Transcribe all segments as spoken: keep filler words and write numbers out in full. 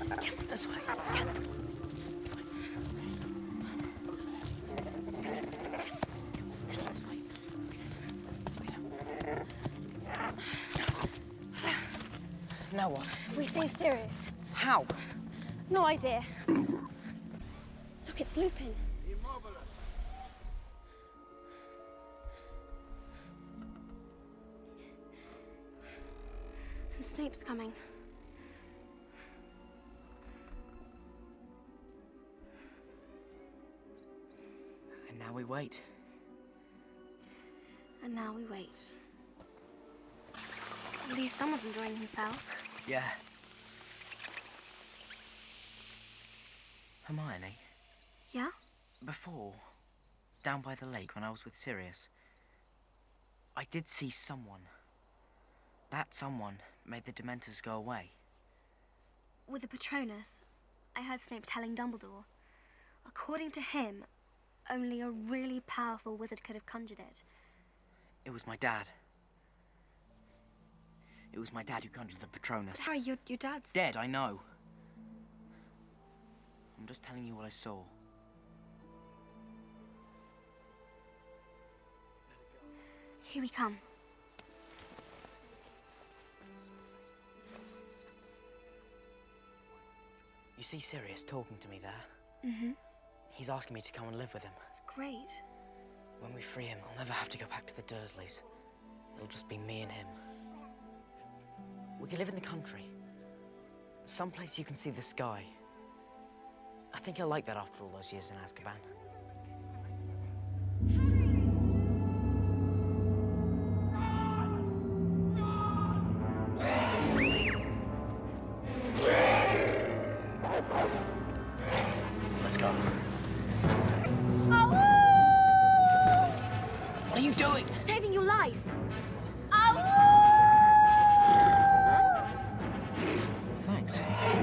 This way. This way. This way. This way now. Now what? We saved Sirius. How? No idea. Look, it's Lupin. And Snape's coming. And now we wait. And now we wait. At least someone's enjoying himself. Yeah. Hermione, Yeah? before, down by the lake when I was with Sirius, I did see someone. That someone made the Dementors go away. With the Patronus, I heard Snape telling Dumbledore. According to him, only a really powerful wizard could have conjured it. It was my dad. It was my dad who conjured the Patronus. But Harry, your, your dad's... Dead, I know. I'm just telling you what I saw. Here we come. You see Sirius talking to me there? Mm-hmm. He's asking me to come and live with him. That's great. When we free him, I'll never have to go back to the Dursleys. It'll just be me and him. We can live in the country. Someplace you can see the sky. I think he'll like that after all those years in Azkaban. Let's go. What are you doing? Saving your life. Thanks.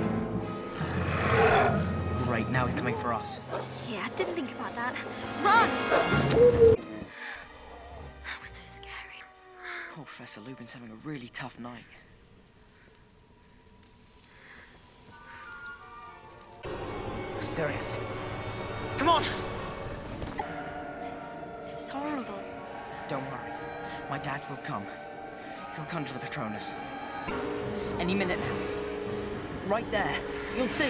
Great, now he's coming for us. Yeah, I didn't think about that. Run! That was so scary. Poor Professor Lupin's having a really tough night. Sirius. Come on! This is horrible. Don't worry. My dad will come. He'll conjure the Patronus. Any minute now. Right there. You'll see.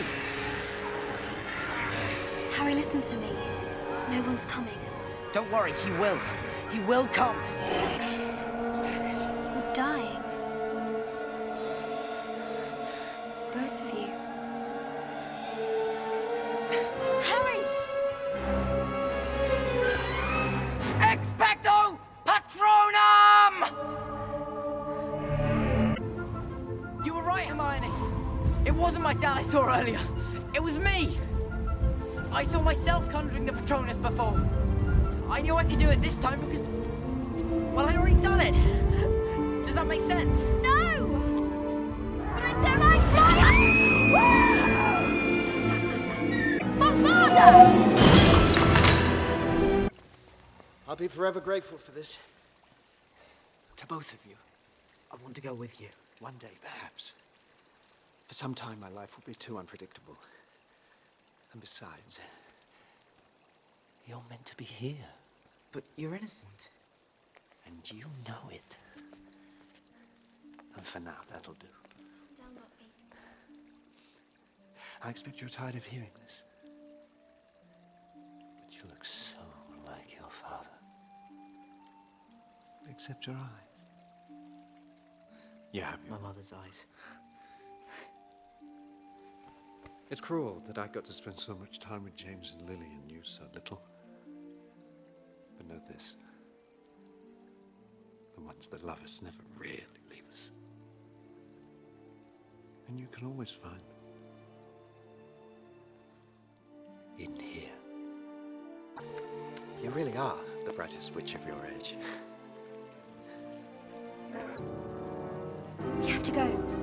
Harry, listen to me. No one's coming. Don't worry, he will. He will come. Sirius. You're dying. Both of you. Harry! Expecto Patronum! You were right, Hermione. It wasn't my dad I saw earlier. It was me. I saw myself conjuring the Patronus before. I knew I could do it this time because, well, I'd already done it. Does that make sense? No! But I don't like fire! My father! I'll be forever grateful for this. To both of you. I want to go with you. One day, perhaps. For some time, my life will be too unpredictable. And besides, you're meant to be here. But you're innocent. And you know it. And for now, that'll do. Don't look me. I expect you're tired of hearing this. But you look so like your father. Except your eyes. You have your... My mother's eyes. It's cruel that I got to spend so much time with James and Lily and you so little. But know this. The ones that love us never really leave us. And you can always find them. In here. You really are the brightest witch of your age. We have to go.